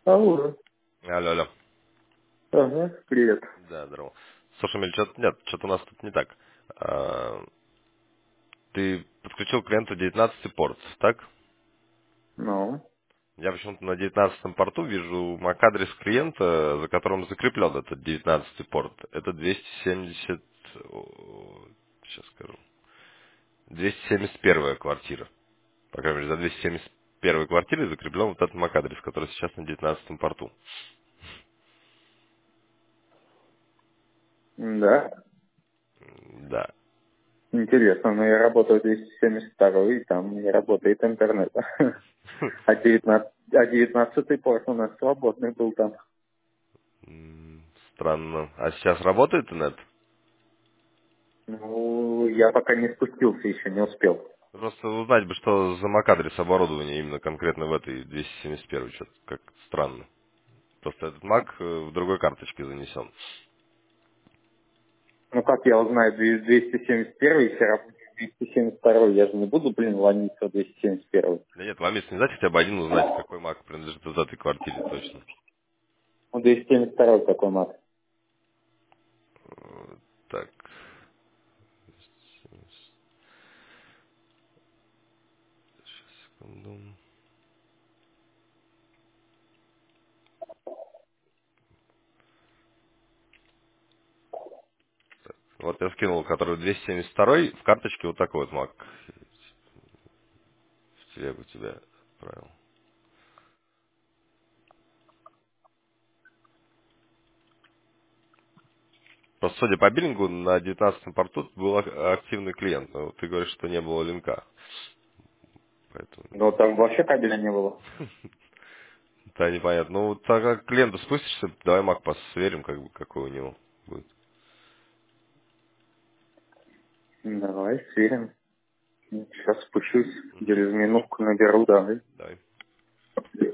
Алло. Алло, алло. Ага, привет. Да, здорово. Слушай, Миль, что-то нет, что-то у нас тут не так. А, Ты подключил клиенту 19 порт, так? Ну, Я почему-то на 19 порту вижу MAC-адрес клиента, за которым закреплен этот 19 порт. Это 270... Сейчас скажу. 271 квартира. По крайней мере, за 271 квартирой закреплен вот этот MAC-адрес, который сейчас на 19 порту. да. Да. Интересно, но я работаю 272 и там не работает интернет. А 19 порт у нас свободный был там. Странно. А сейчас работает интернет? Ну, я пока не спустился еще, не успел. Просто узнать бы, что за MAC-адрес оборудования именно конкретно в этой 271, что-то как странно. Просто этот MAC в другой карточке занесен. Ну, как я узнаю, 271, если работает 272, я же не буду, ломиться в 271. Да нет, вам если не знать, хотя бы один узнать, какой MAC принадлежит вот этой квартире точно. Ну, 272 такой мат. Так, секунду. Вот я скинул, который 272, в карточке вот такой вот MAC. В телегу тебя отправил. Просто, судя по биллингу, на 19 порту был активный клиент, но ты говоришь, что не было линка. Поэтому Ну, там вообще кабеля не было. да, непонятно. Ну, вот так как к клиенту спустишься, давай MacPass сверим, как бы, какой у него будет. Давай, сверим. Сейчас спущусь, через минутку наберу, давай. Давай.